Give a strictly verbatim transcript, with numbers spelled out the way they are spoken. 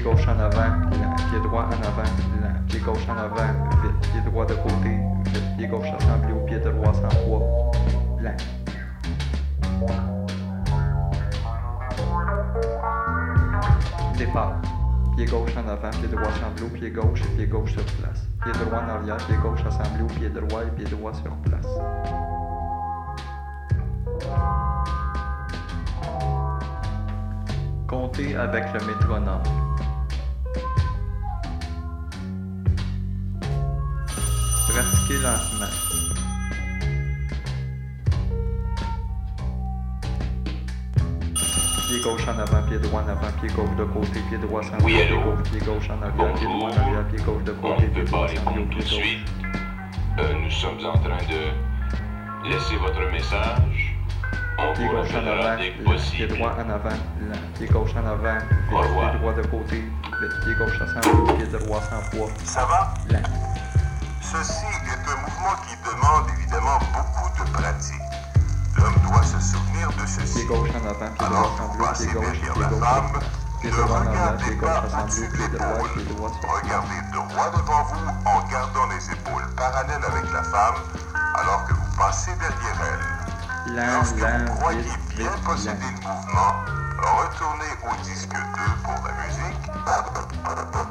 Pied gauche en avant, lent. Pied droit en avant, lent. Pied gauche en avant, vite. Pied droit de côté, vite. Pied gauche assemblé au pied droit sans poids, lent. Départ. Pied gauche en avant, pied droit assemblé au pied gauche et pied gauche sur place. Pied droit en arrière, pied gauche assemblé au pied droit et pied droit sur place. Comptez avec le métronome. Pratiquez lentement. Pied gauche en avant, pied droit en avant, pied gauche de côté, pied droit sans Oui, pied allô? gauche, pied gauche en arrière, pied droit en arrière, pied gauche de On côté, ne pied peut droit pas sans pied au répondre tout pied de gauche. suite. Euh, nous sommes en train de laisser votre message. On Pied vous gauche en rappellera avant, dès que lent. Pied possible. droit en avant, lent. Pied gauche en avant, Au vite. revoir. Pied droit de côté, vite. Pied gauche assemblé au pied droit sans poids, Ça va? lent. Ceci est un mouvement qui demande évidemment beaucoup de pratique. L'homme doit se souvenir de ceci. Pied gauche en avant, pied droit Alors que assemblé vous au passez pied gauche, derrière pied la gauche femme, sur place. Pied ne droit en arrière, regardez pied pas gauche assemblé au-dessus au de pied droit et pied l'épaule. droit sur place. Regardez droit devant vous en gardant les épaules parallèles avec la femme alors que vous passez derrière elle. Lent, Lorsque vous lent, croyez vite, bien vite, posséder lent. le mouvement, retournez au disque deux pour la musique.